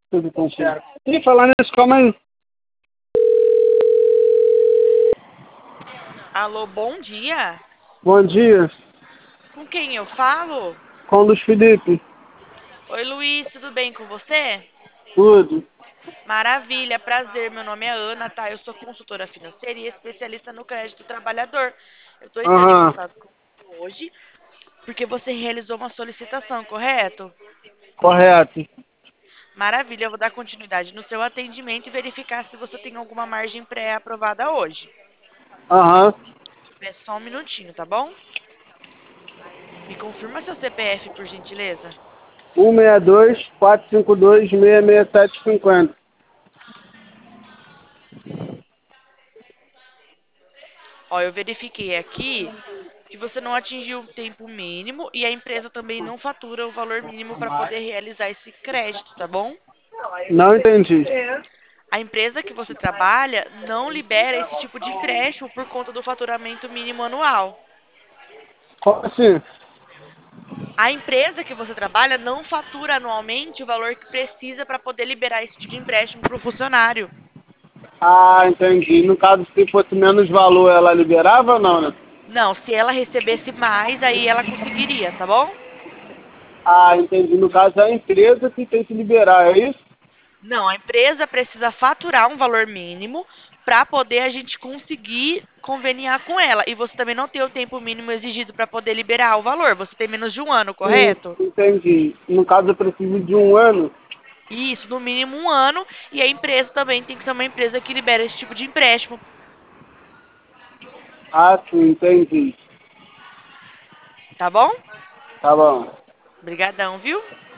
Tudo tranquilo. E falando nisso, calma aí. Alô, bom dia. Bom dia. Com quem eu falo? Com o Luiz Felipe. Oi, Luiz, tudo bem com você? Tudo. Maravilha, prazer. Meu nome é Ana, tá? Eu sou consultora financeira e especialista no crédito trabalhador. Eu estou entrando em Aham. contato com você hoje porque você realizou uma solicitação, correto? Correto. Maravilha, eu vou dar continuidade no seu atendimento e verificar se você tem alguma margem pré-aprovada hoje. Aham. É só um minutinho, tá bom? Me confirma seu CPF, por gentileza. 162-452-66750. Ó, eu verifiquei aqui que você não atingiu o tempo mínimo e a empresa também não fatura o valor mínimo para poder realizar esse crédito, tá bom? Não entendi. A empresa que você trabalha não libera esse tipo de empréstimo por conta do faturamento mínimo anual. Como assim? A empresa que você trabalha não fatura anualmente o valor que precisa para poder liberar esse tipo de empréstimo para o funcionário. Ah, entendi. No caso, se fosse menos valor, ela liberava ou não, né? Não, se ela recebesse mais, aí ela conseguiria, tá bom? Ah, entendi. No caso, é a empresa que tem que liberar, é isso? Não, a empresa precisa faturar um valor mínimo para poder a gente conseguir conveniar com ela. E você também não tem o tempo mínimo exigido para poder liberar o valor. Você tem menos de um ano, Sim, correto? entendi. No caso, eu preciso de um ano. Isso, no mínimo um ano. E a empresa também tem que ser uma empresa que libera esse tipo de empréstimo. Ah, sim, entendi. Tá bom? Tá bom. Obrigadão, viu?